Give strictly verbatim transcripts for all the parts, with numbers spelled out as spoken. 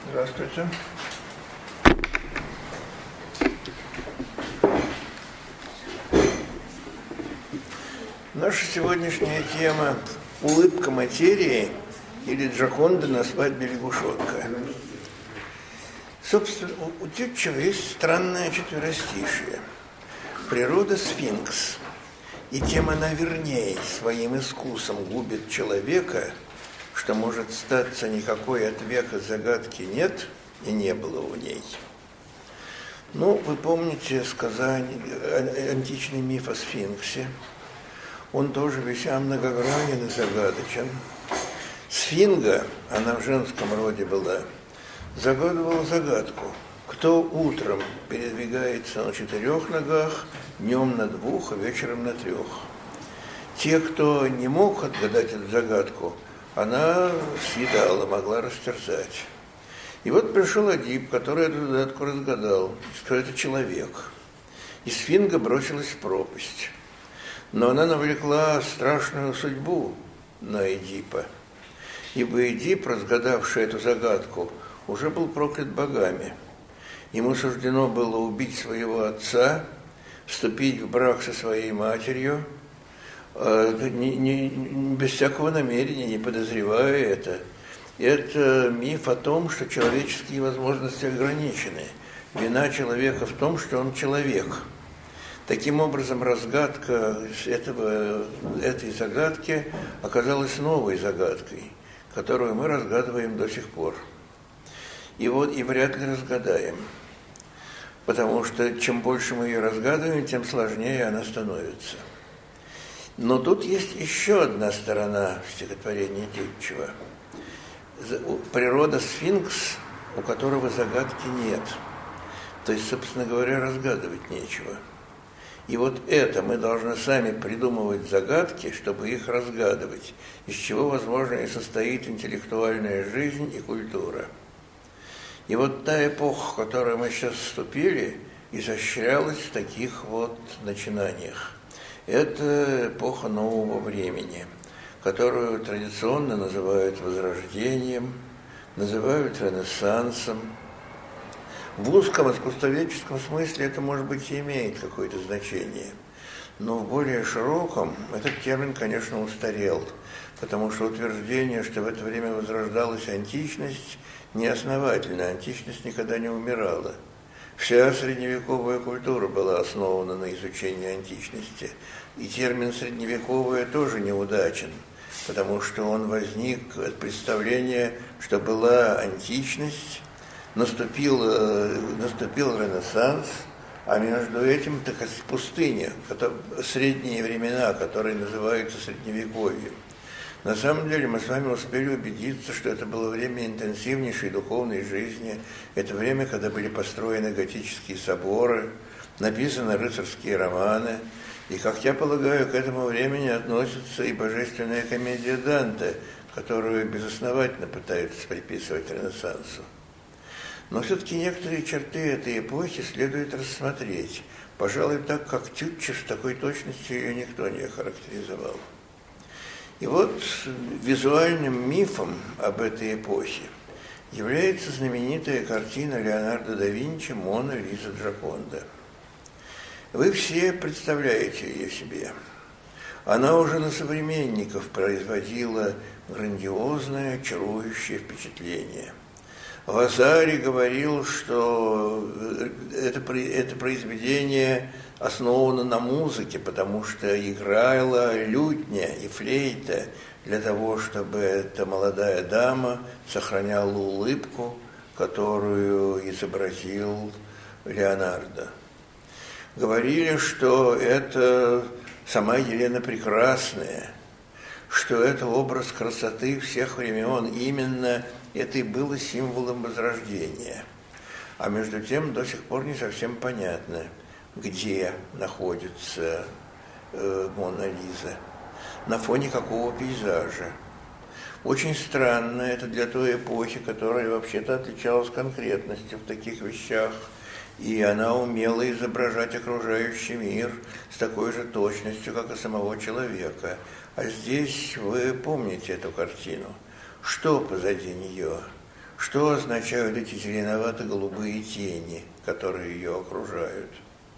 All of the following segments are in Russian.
Здравствуйте. Наша сегодняшняя тема – улыбка материи или Джоконда на свадьбе лягушонка. Собственно, у Тютчева есть странное четверостишие. Природа – сфинкс, и тем она верней своим искусом губит человека, что, может, статься никакой от века загадки нет и не было у ней. Ну, вы помните сказание, античный миф о сфинксе. Он тоже весьма многогранен и загадочен. Сфинга, она в женском роде была, загадывала загадку. Кто утром передвигается на четырех ногах, днем на двух, а вечером на трех? Те, кто не мог отгадать эту загадку, она съедала, могла растерзать. И вот пришел Эдип, который эту загадку разгадал, что это человек. И сфинга бросилась в пропасть. Но она навлекла страшную судьбу на Эдипа. Ибо Эдип, разгадавший эту загадку, уже был проклят богами. Ему суждено было убить своего отца, вступить в брак со своей матерью, не, не, без всякого намерения, не подозревая это. Это миф о том, что человеческие возможности ограничены. Вина человека в том, что он человек. Таким образом, разгадка этого, этой загадки оказалась новой загадкой, которую мы разгадываем до сих пор. И вот и вряд ли разгадаем, потому что чем больше мы ее разгадываем, тем сложнее она становится. Но тут есть еще одна сторона стихотворения Тютчева. Природа сфинкс, у которого загадки нет. То есть, собственно говоря, разгадывать нечего. И вот это мы должны сами придумывать загадки, чтобы их разгадывать, из чего, возможно, и состоит интеллектуальная жизнь и культура. И вот та эпоха, в которую мы сейчас вступили, изощрялась в таких вот начинаниях. Это эпоха нового времени, которую традиционно называют Возрождением, называют Ренессансом. В узком искусствоведческом смысле это, может быть, и имеет какое-то значение, но в более широком этот термин, конечно, устарел, потому что утверждение, что в это время возрождалась античность, неосновательно. Античность никогда не умирала. Вся средневековая культура была основана на изучении античности, и термин «средневековая» тоже неудачен, потому что он возник от представления, что была античность, наступил, наступил Ренессанс, а между этим так пустыня, средние времена, которые называются Средневековьем. На самом деле мы с вами успели убедиться, что это было время интенсивнейшей духовной жизни, это время, когда были построены готические соборы, написаны рыцарские романы, и, как я полагаю, к этому времени относится и божественная комедия Данте, которую безосновательно пытаются приписывать Ренессансу. Но все-таки некоторые черты этой эпохи следует рассмотреть, пожалуй, так как Тютчев с такой точностью ее никто не охарактеризовал. И вот визуальным мифом об этой эпохе является знаменитая картина Леонардо да Винчи «Мона Лиза Джоконда». Вы все представляете ее себе. Она уже на современников производила грандиозное, чарующее впечатление. Вазари говорил, что это, это произведение основано на музыке, потому что играла лютня и флейта для того, чтобы эта молодая дама сохраняла улыбку, которую изобразил Леонардо. Говорили, что это сама Елена Прекрасная, что это образ красоты всех времен, именно это и было символом Возрождения. А между тем до сих пор не совсем понятно, где находится э, Мона Лиза, на фоне какого пейзажа. Очень странно это для той эпохи, которая вообще-то отличалась конкретностью в таких вещах, и она умела изображать окружающий мир с такой же точностью, как и самого человека. А здесь вы помните эту картину. Что позади нее? Что означают эти зеленовато-голубые тени, которые ее окружают?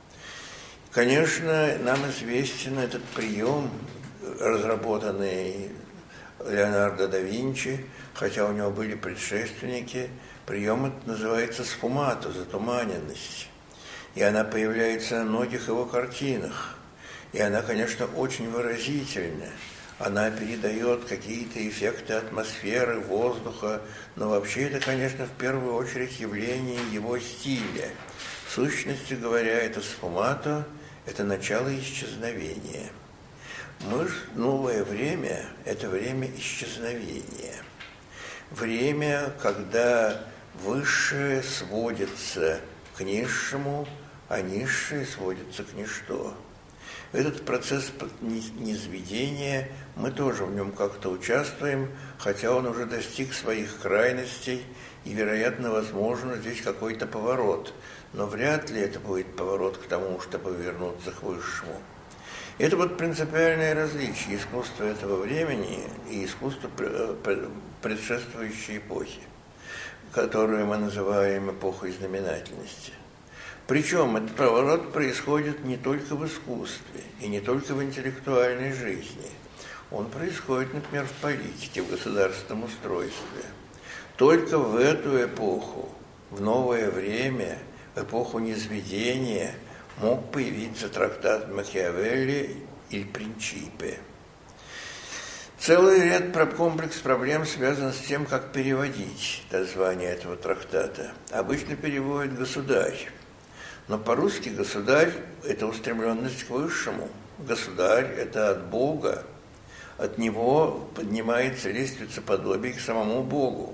Конечно, нам известен этот прием, разработанный Леонардо да Винчи, хотя у него были предшественники. Прием этот называется сфумато, затуманенность. И она появляется на многих его картинах. И она, конечно, очень выразительна. Она передает какие-то эффекты атмосферы, воздуха, но вообще это, конечно, в первую очередь явление его стиля. В сущности говоря, это сфумато, это начало исчезновения. Мы ж, новое время – это время исчезновения. Время, когда высшее сводится к низшему, а низшее сводится к ничто. Этот процесс низведения, мы тоже в нем как-то участвуем, хотя он уже достиг своих крайностей, и, вероятно, возможно, здесь какой-то поворот. Но вряд ли это будет поворот к тому, чтобы вернуться к высшему. Это вот принципиальное различие искусства этого времени и искусства предшествующей эпохи, которую мы называем эпохой знаменательности. Причем этот поворот происходит не только в искусстве и не только в интеллектуальной жизни. Он происходит, например, в политике, в государственном устройстве. Только в эту эпоху, в новое время, в эпоху низведения, мог появиться трактат Макиавелли «Il Principe». Целый ряд комплекс проблем связан с тем, как переводить название этого трактата. Обычно переводят «государь». Но по-русски государь – это устремленность к высшему. Государь – это от Бога. От него поднимается лестница подобия к самому Богу.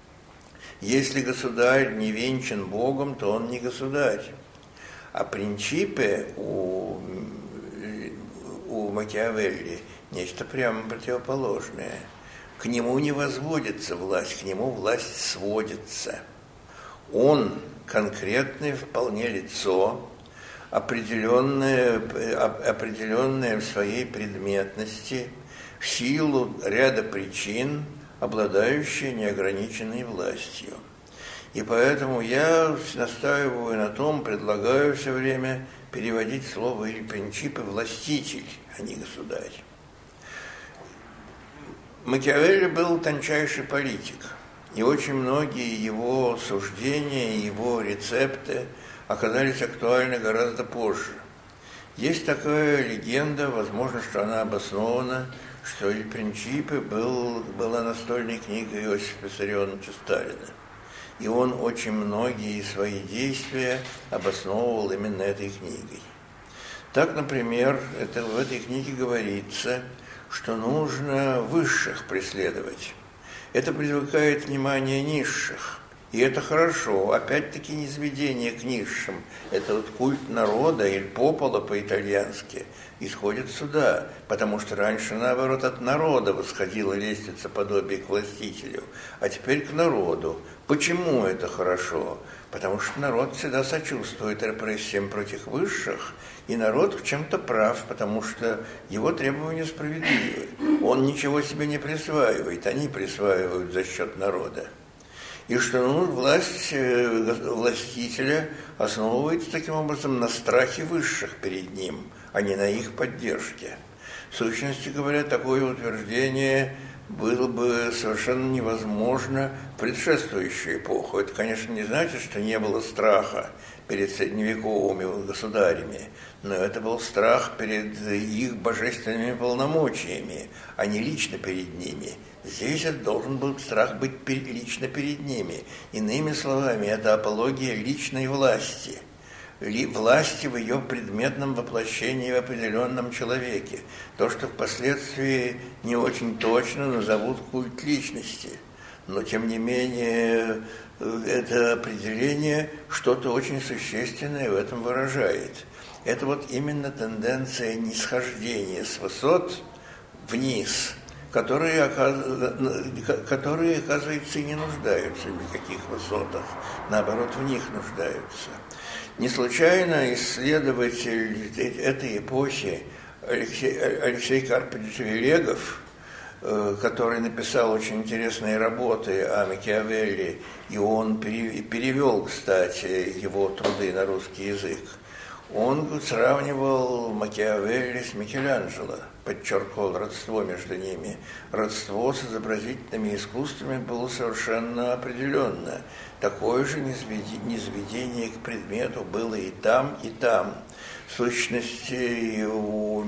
Если государь не венчан Богом, то он не государь. А принципе у, у Макиавелли нечто прямо противоположное. К нему не возводится власть, к нему власть сводится. Он конкретное вполне лицо, определенное, определенное в своей предметности, в силу ряда причин, обладающее неограниченной властью. И поэтому я настаиваю на том, предлагаю все время переводить слово «иль принципе» «властитель», а не «государь». Макиавелли был тончайший политик, и очень многие его суждения, его рецепты оказались актуальны гораздо позже. Есть такая легенда, возможно, что она обоснована, что «иль принципе» был, была настольной книгой Иосифа Виссарионовича Сталина. И он очень многие свои действия обосновывал именно этой книгой. Так, например, это, в этой книге говорится, что нужно высших преследовать. Это привлекает внимание низших. И это хорошо. Опять-таки низведение к низшим. Это вот культ народа, или попола по-итальянски, исходит сюда. Потому что раньше, наоборот, от народа восходила лестница подобия к властителю, а теперь к народу. Почему это хорошо? Потому что народ всегда сочувствует репрессиям против высших, и народ в чем-то прав, потому что его требования справедливы. Он ничего себе не присваивает, они присваивают за счет народа. И что ну, власть властителя основывается таким образом на страхе высших перед ним, а не на их поддержке. В сущности говоря, такое утверждение было бы совершенно невозможно в предшествующую эпоху. Это, конечно, не значит, что не было страха перед средневековыми государями, но это был страх перед их божественными полномочиями, а не лично перед ними. Здесь это должен был страх быть лично перед ними. Иными словами, это апология личной власти. Власти в ее предметном воплощении в определенном человеке. То, что впоследствии не очень точно назовут культ личности. Но, тем не менее, это определение что-то очень существенное в этом выражает. Это вот именно тенденция нисхождения с высот вниз, которые, которые, оказывается, и не нуждаются в никаких высотах, наоборот, в них нуждаются. Не случайно исследователь этой эпохи Алексей, Алексей Карпович Велегов который написал очень интересные работы о Макиавелли, и он перевел, кстати, его труды на русский язык, он сравнивал Макиавелли с Микеланджело, подчеркивал родство между ними. Родство с изобразительными искусствами было совершенно определенное. Такое же низведение к предмету было и там, и там. В сущности, у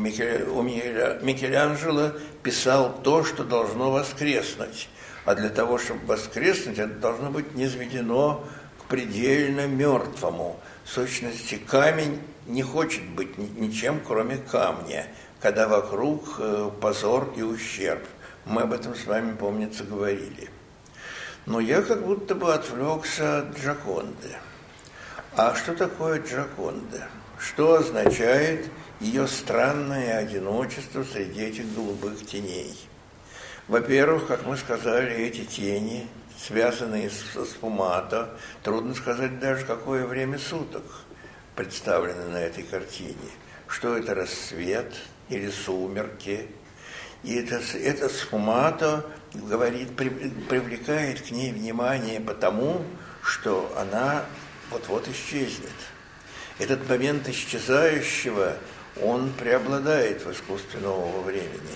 Микеланджело писал то, что должно воскреснуть. А для того, чтобы воскреснуть, это должно быть низведено к предельно мертвому. В сущности, камень не хочет быть ничем, кроме камня, когда вокруг позор и ущерб. Мы об этом с вами, помнится, говорили. Но я как будто бы отвлекся от Джоконды. А что такое Джоконда? Что означает ее странное одиночество среди этих голубых теней? Во-первых, как мы сказали, эти тени, связанные с сфумато, трудно сказать даже, какое время суток представлены на этой картине. Что это, рассвет или сумерки? И это, это сфумато говорит, привлекает к ней внимание потому, что она вот-вот исчезнет. Этот момент исчезающего, он преобладает в искусстве нового времени.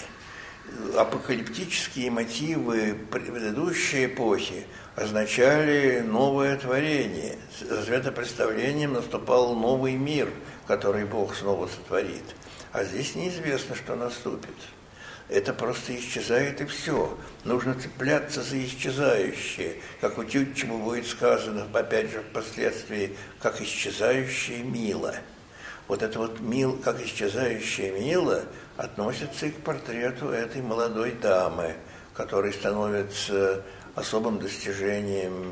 Апокалиптические мотивы предыдущей эпохи означали новое творение. С светопредставлением наступал новый мир, который Бог снова сотворит. А здесь неизвестно, что наступит. Это просто исчезает и все. Нужно цепляться за исчезающее, как у Тютчева будет сказано, опять же, впоследствии, как исчезающее мило. Вот это вот мил, как исчезающее мило, относится и к портрету этой молодой дамы, который становится особым достижением,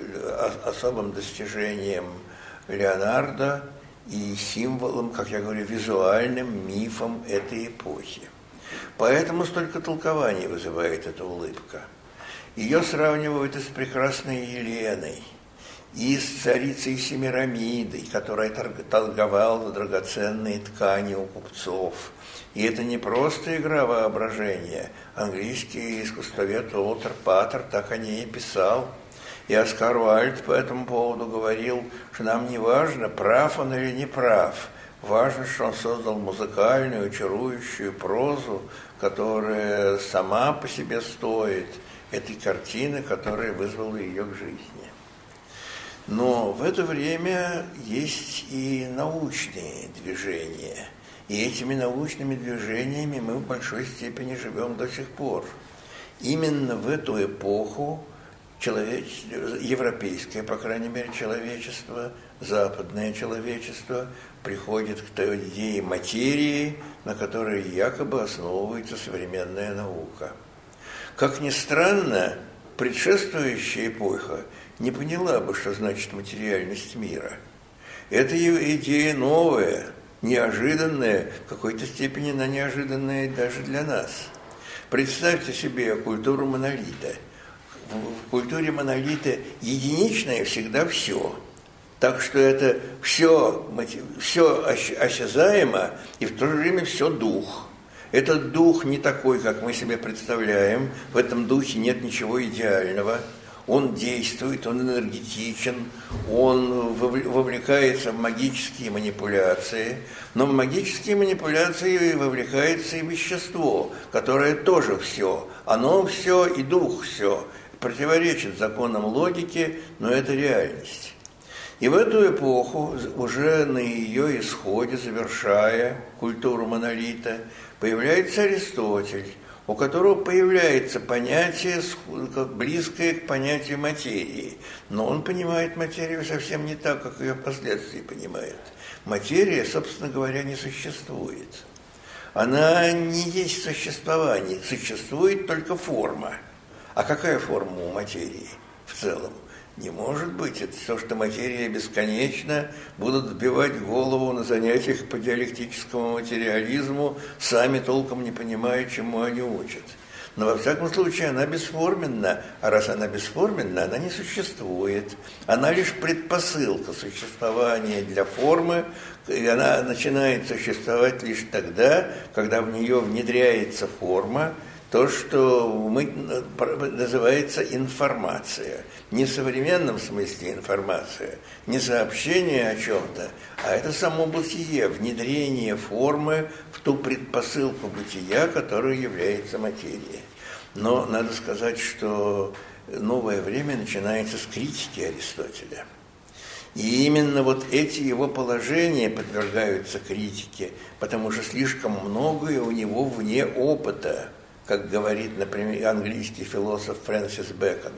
особым достижением Леонардо и символом, как я говорю, визуальным мифом этой эпохи. Поэтому столько толкований вызывает эта улыбка. Ее сравнивают и с прекрасной Еленой, и с царицей Семирамидой, которая торговала драгоценные ткани у купцов. И это не просто игра воображения. Английский искусствовед Уолтер Паттер так о ней писал. И Оскар Уайльд по этому поводу говорил, что нам не важно, прав он или не прав. Важно, что он создал музыкальную, чарующую прозу, которая сама по себе стоит этой картины, которая вызвала ее к жизни. Но в это время есть и научные движения. И этими научными движениями мы в большой степени живем до сих пор. Именно в эту эпоху человеч... европейское, по крайней мере, человечество, западное человечество приходит к той идее материи, на которой якобы основывается современная наука. Как ни странно, предшествующая эпоха не поняла бы, что значит материальность мира. Это идея новая, неожиданная, в какой-то степени она неожиданная даже для нас. Представьте себе культуру монолита. В культуре монолита единичное всегда все. Так что это все, все осязаемо и в то же время все дух. Этот дух не такой, как мы себе представляем. В этом духе нет ничего идеального. Он действует, он энергетичен, он вовлекается в магические манипуляции, но в магические манипуляции вовлекается и вещество, которое тоже все. Оно все и дух все. Противоречит законам логики, но это реальность. И в эту эпоху, уже на ее исходе, завершая культуру монолита, появляется Аристотель, у которого появляется понятие, близкое к понятию материи. Но он понимает материю совсем не так, как ее впоследствии понимает. Материя, собственно говоря, не существует. Она не есть существование, существует только форма. А какая форма у материи в целом? Не может быть. Это все, что материя бесконечна, будут вбивать голову на занятиях по диалектическому материализму, сами толком не понимая, чему они учат. Но во всяком случае она бесформенна, а раз она бесформенна, она не существует. Она лишь предпосылка существования для формы, и она начинает существовать лишь тогда, когда в нее внедряется форма, то, что мы, называется информация. Не в современном смысле информация, не сообщение о чем-то, а это само бытие, внедрение формы в ту предпосылку бытия, которая является материей. Но надо сказать, что новое время начинается с критики Аристотеля. И именно вот эти его положения подвергаются критике, потому что слишком многое у него вне опыта, как говорит, например, английский философ Фрэнсис Бэкон.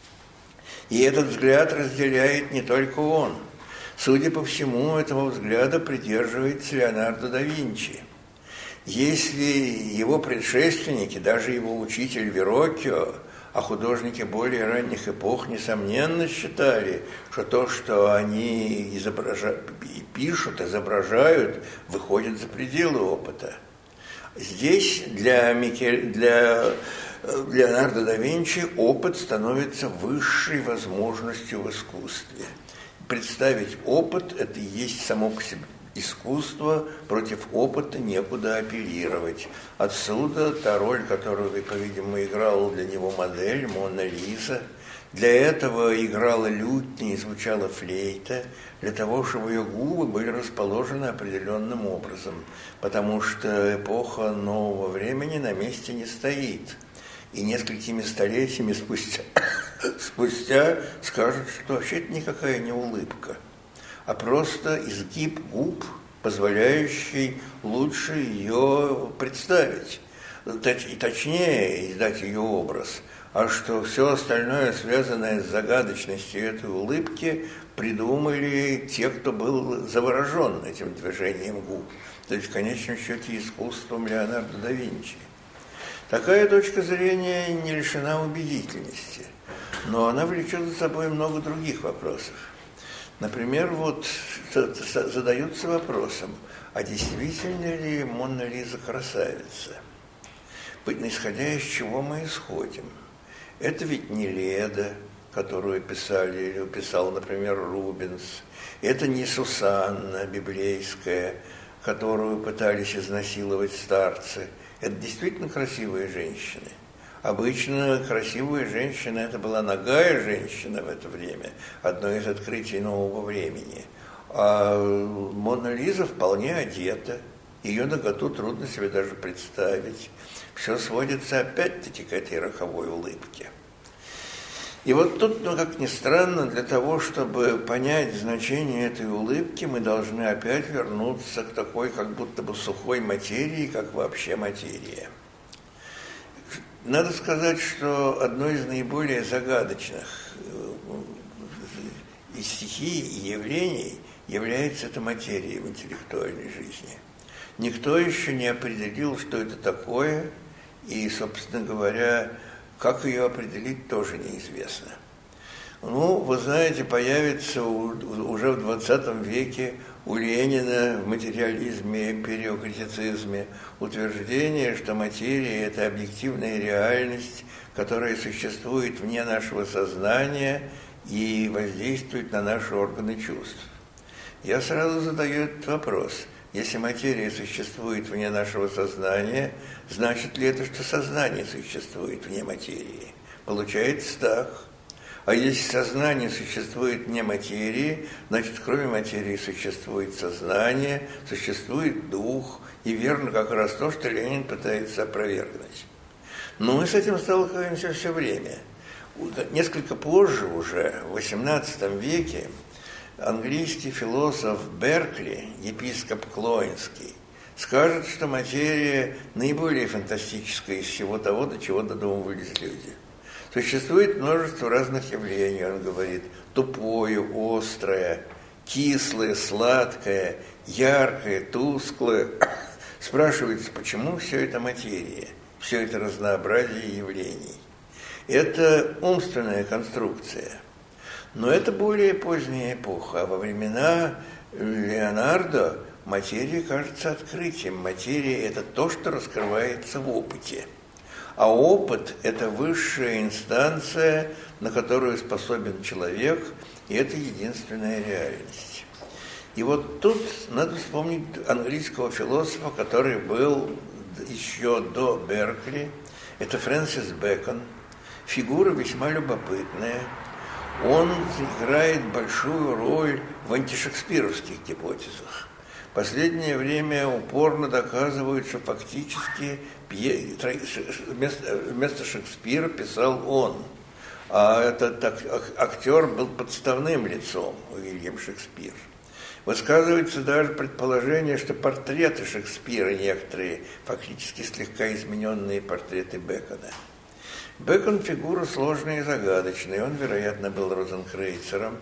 И этот взгляд разделяет не только он. Судя по всему, этого взгляда придерживается Леонардо да Винчи. Если его предшественники, даже его учитель Вероккио, а художники более ранних эпох, несомненно, считали, что то, что они изображают, пишут, изображают, выходит за пределы опыта. Здесь для, Микель, для Леонардо да Винчи опыт становится высшей возможностью в искусстве. Представить опыт – это и есть само по себе искусство, против опыта некуда апеллировать. Отсюда та роль, которую, по-видимому, играла для него модель Мона Лиза. Для этого играла лютня и звучала флейта, для того, чтобы ее губы были расположены определенным образом, потому что эпоха нового времени на месте не стоит. И несколькими столетиями спустя, спустя скажут, что вообще это никакая не улыбка, а просто изгиб губ, позволяющий лучше ее представить, и точнее издать ее образ, а что все остальное, связанное с загадочностью этой улыбки, придумали те, кто был заворожен этим движением губ, то есть в конечном счете искусством Леонардо да Винчи. Такая точка зрения не лишена убедительности, но она влечет за собой много других вопросов. Например, вот задаются вопросом, а действительно ли Мона Лиза красавица? Исходя из чего мы исходим? Это ведь не Леда, которую писали, писал, например, Рубенс. Это не Сусанна библейская, которую пытались изнасиловать старцы. Это действительно красивые женщины. Обычно красивая женщина – это была нагая женщина в это время, одно из открытий нового времени. А Мона Лиза вполне одета, ее наготу трудно себе даже представить. Все сводится опять-таки к этой роковой улыбке. И вот тут, ну, как ни странно, для того, чтобы понять значение этой улыбки, мы должны опять вернуться к такой как будто бы сухой материи, как вообще материя. Надо сказать, что одной из наиболее загадочных и стихий, и явлений является эта материя в интеллектуальной жизни. Никто еще не определил, что это такое, и, собственно говоря, как ее определить, тоже неизвестно. Ну, вы знаете, появится уже в двадцатом веке у Ленина в материализме, эмпириокритицизме утверждение, что материя – это объективная реальность, которая существует вне нашего сознания и воздействует на наши органы чувств. Я сразу задаю этот вопрос. Если материя существует вне нашего сознания, значит ли это, что сознание существует вне материи? Получается так. А если сознание существует вне материи, значит, кроме материи существует сознание, существует дух, и верно как раз то, что Ленин пытается опровергнуть. Но мы с этим сталкиваемся все время. Несколько позже уже, в восемнадцатом веке, английский философ Беркли, епископ Клоинский, скажет, что материя наиболее фантастическая из всего того, до чего додумывались люди. Существует множество разных явлений, он говорит, тупое, острое, кислое, сладкое, яркое, тусклое. Спрашивается, почему все это материя, все это разнообразие явлений. Это умственная конструкция. Но это более поздняя эпоха, а во времена Леонардо материя кажется открытием. Материя – это то, что раскрывается в опыте. А опыт – это высшая инстанция, на которую способен человек, и это единственная реальность. И вот тут надо вспомнить английского философа, который был еще до Беркли. Это Фрэнсис Бэкон. Фигура весьма любопытная. Он играет большую роль в антишекспировских гипотезах. В последнее время упорно доказывают, что фактически вместо Шекспира писал он. А этот актер был подставным лицом, Уильям Шекспир. Высказывается даже предположение, что портреты Шекспира некоторые, фактически слегка измененные портреты Бэкона. Бэкон фигура сложная и загадочная. Он, вероятно, был розенкрейцером.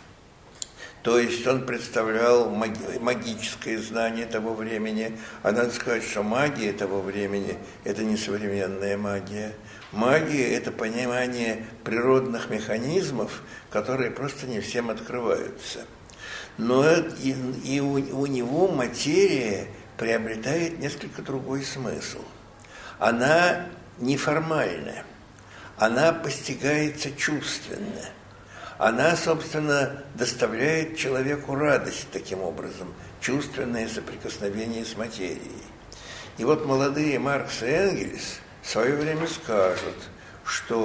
То есть он представлял маги- магическое знание того времени. А надо сказать, что магия того времени – это не современная магия. Магия – это понимание природных механизмов, которые просто не всем открываются. Но и, и у, у него материя приобретает несколько другой смысл. Она неформальная, она постигается чувственно. Она, собственно, доставляет человеку радость таким образом, чувственное соприкосновение с материей. И вот молодые Маркс и Энгельс в свое время скажут, что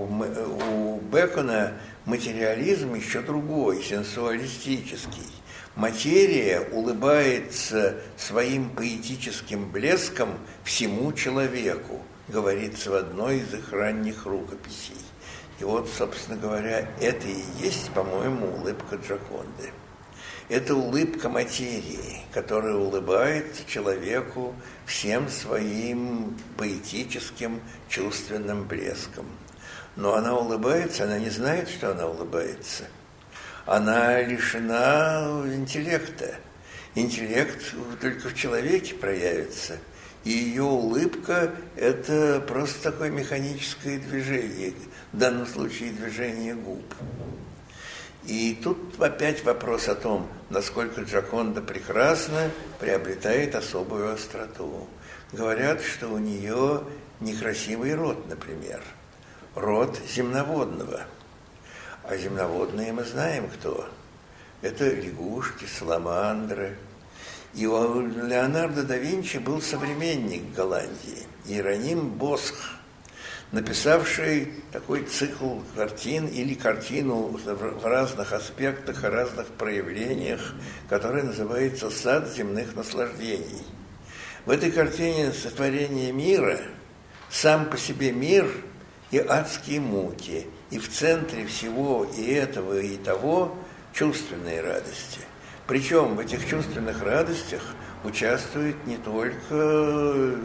у Бэкона материализм еще другой, сенсуалистический. Материя улыбается своим поэтическим блеском всему человеку, говорится в одной из их ранних рукописей. И вот, собственно говоря, это и есть, по-моему, улыбка Джоконды. Это улыбка материи, которая улыбается человеку всем своим поэтическим чувственным блеском. Но она улыбается, она не знает, что она улыбается. Она лишена интеллекта. Интеллект только в человеке проявится. И ее улыбка – это просто такое механическое движение, в данном случае движение губ. И тут опять вопрос о том, насколько Джоконда прекрасна, приобретает особую остроту. Говорят, что у нее некрасивый рот, например. Род земноводного. А земноводные мы знаем кто. Это лягушки, саламандры. И у Леонардо да Винчи был современник Голландии, Иероним Босх, написавший такой цикл картин или картину в разных аспектах и разных проявлениях, который называется «Сад земных наслаждений». В этой картине сотворение мира, сам по себе мир и адские муки, и в центре всего и этого, и того чувственные радости. Причем в этих чувственных радостях участвуют не только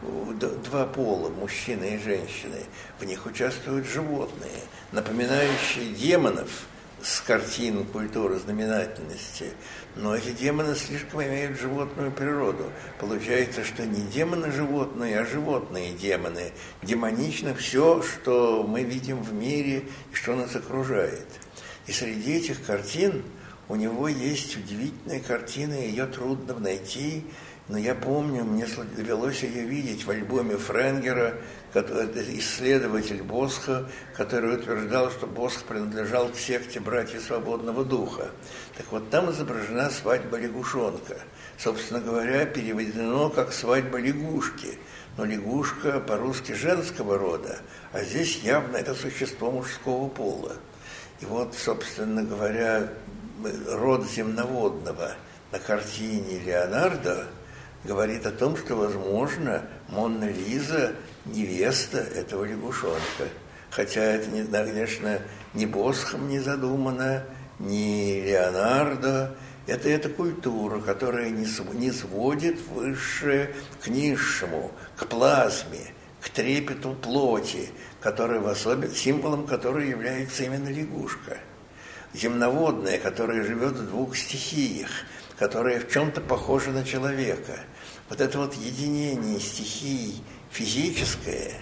два пола, мужчины и женщины, в них участвуют животные, напоминающие демонов с картин культуры знаменательности, но эти демоны слишком имеют животную природу. Получается, что не демоны-животные, а животные-демоны. Демонично все, что мы видим в мире и что нас окружает. И среди этих картин у него есть удивительная картина, ее трудно найти, но я помню, мне довелось ее видеть в альбоме Френгера, исследователь Босха, который утверждал, что Босх принадлежал к секте братьев свободного духа. Так вот, там изображена свадьба лягушонка. Собственно говоря, переведено как свадьба лягушки. Но лягушка по-русски женского рода, а здесь явно это существо мужского пола. И вот, собственно говоря, род земноводного на картине Леонардо говорит о том, что, возможно, Монна Лиза – невеста этого лягушонка. Хотя это, конечно, ни Босхом не задумано, ни Леонардо. Это эта культура, которая не сводит высшее к низшему, к плазме, к трепету плоти, который в особен... символом которой является именно лягушка. Земноводная, которая живет в двух стихиях, которая в чем-то похожа на человека. Вот это вот единение стихий физическое,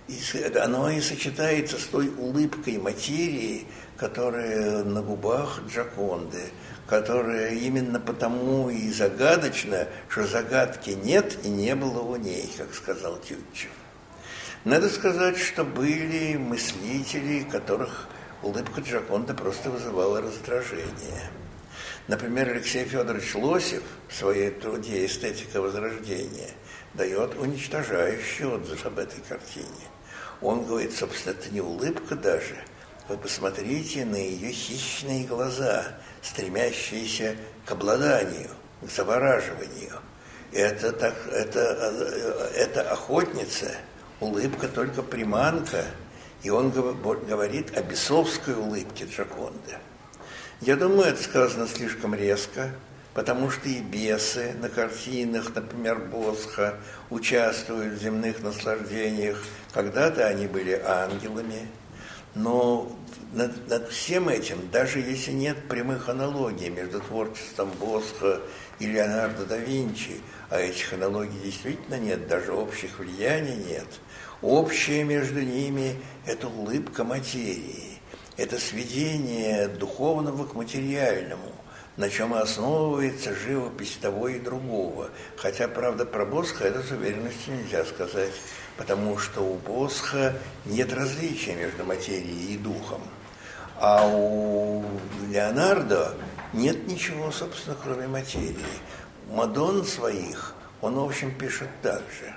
оно и сочетается с той улыбкой материи, которая на губах Джоконды, которая именно потому и загадочна, что загадки нет и не было у ней, как сказал Тютчев. Надо сказать, что были мыслители, которых улыбка Джоконды просто вызывала раздражение. Например, Алексей Федорович Лосев в своей труде «Эстетика Возрождения» дает уничтожающий отзыв об этой картине. Он говорит, собственно, это не улыбка даже. Вы посмотрите на ее хищные глаза, стремящиеся к обладанию, к завораживанию. Это, так, это, это охотница, улыбка только приманка. И он говорит о бесовской улыбке Джоконды. Я думаю, это сказано слишком резко, потому что и бесы на картинах, например, Босха, участвуют в земных наслаждениях. Когда-то они были ангелами, но над, над всем этим, даже если нет прямых аналогий между творчеством Босха и Леонардо да Винчи, а этих аналогий действительно нет, даже общих влияний нет, общее между ними – это улыбка материи, это сведение духовного к материальному, на чем основывается живопись того и другого. Хотя, правда, про Босха это с уверенностью нельзя сказать, потому что у Босха нет различия между материей и духом. А у Леонардо нет ничего, собственно, кроме материи. Мадонн своих он, в общем, пишет так же.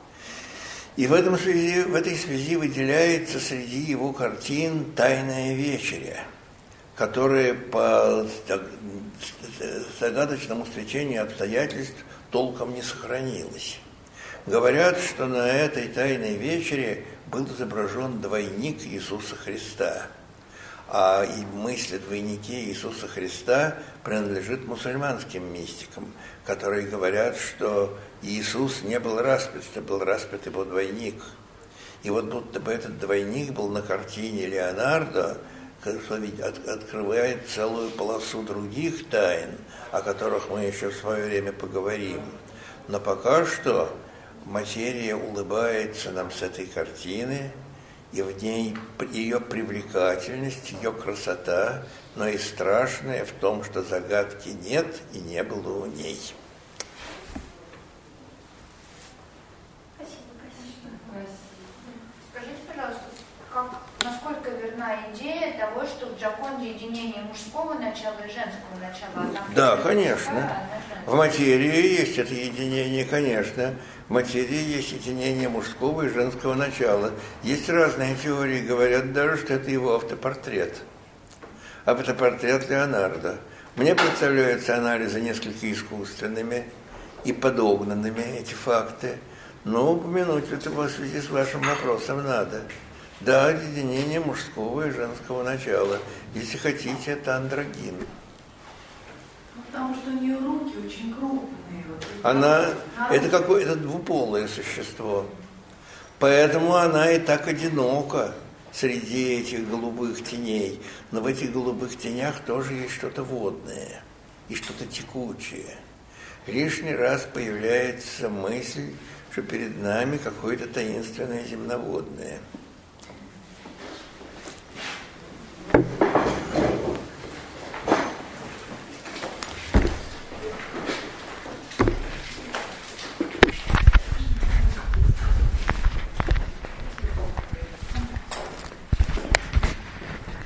И в, этом связи, в этой связи выделяется среди его картин «Тайная вечеря», которая по загадочному стечению обстоятельств толком не сохранилась. Говорят, что на этой тайной вечере был изображен двойник Иисуса Христа, а и мысль о двойнике Иисуса Христа принадлежит мусульманским мистикам, которые говорят, что Иисус не был распят, что был распят его двойник. И вот будто бы этот двойник был на картине Леонардо, что ведь от, открывает целую полосу других тайн, о которых мы еще в свое время поговорим. Но пока что материя улыбается нам с этой картины, и в ней ее привлекательность, ее красота, но и страшное в том, что загадки нет и не было у ней. Скажите, пожалуйста, как, насколько верна идея того, что в Джоконде единение мужского начала и женского начала? Там да, конечно. В материи есть это единение, конечно. В материи есть единение мужского и женского начала. Есть разные теории, говорят даже, что это его автопортрет. Автопортрет Леонардо. Мне представляются анализы несколько искусственными и подогнанными, эти факты. Но упомянуть это в связи с вашим вопросом надо. Да, единение мужского и женского начала. Если хотите, это андрогин. Потому что у нее руки очень крупные. Она, это какое-то двуполое существо. Поэтому она и так одинока среди этих голубых теней. Но в этих голубых тенях тоже есть что-то водное и что-то текучее. Лишний раз появляется мысль, что перед нами какое-то таинственное земноводное.